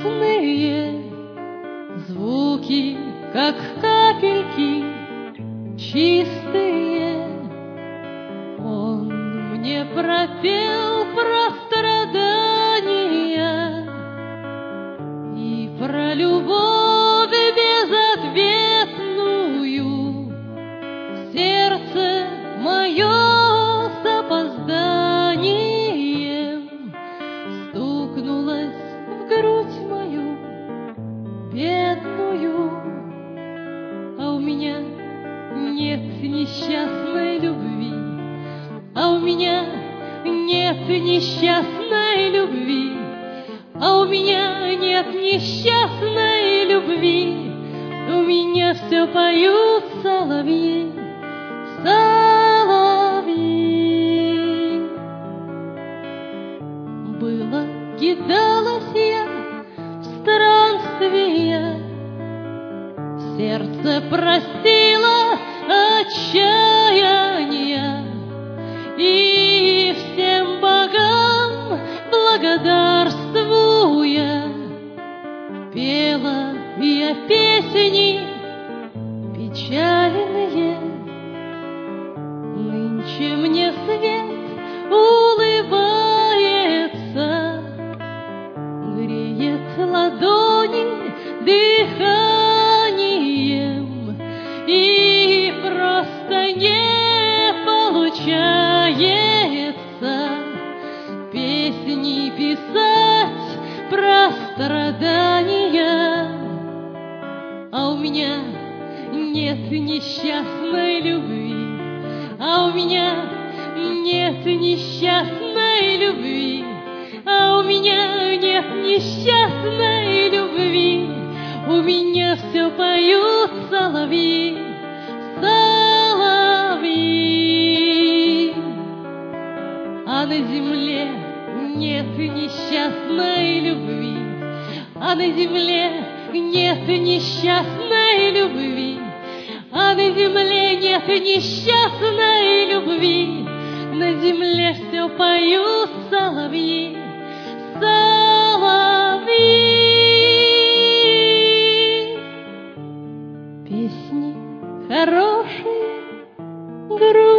грустные звуки, как капельки чистые. Он мне пропел про страдания и про любовь безответную. Сердце мое с опозданием стукнулось в грудь мою бедную. А у меня нет несчастной любви, а у меня нет несчастной любви, а у меня нет несчастной любви. У меня все поют соловьи, соловьи. Было, кидалась я в странствия, сердце простило отчаяния, и всем богам благодарствуя пела я песни печальные. Нынче мне свет улыбается, греет ладони дыханием, и просто не получается песни писать про страдания. А у меня нет несчастной любви, а у меня нет несчастной любви, а у меня нет несчастной любви. У меня все поют соловьи, соловьи. А на земле нет несчастной любви, а на земле нет несчастной любви, а на земле нет несчастной любви. На земле все поют соловьи, соловьи. Песни хорошие, грустные.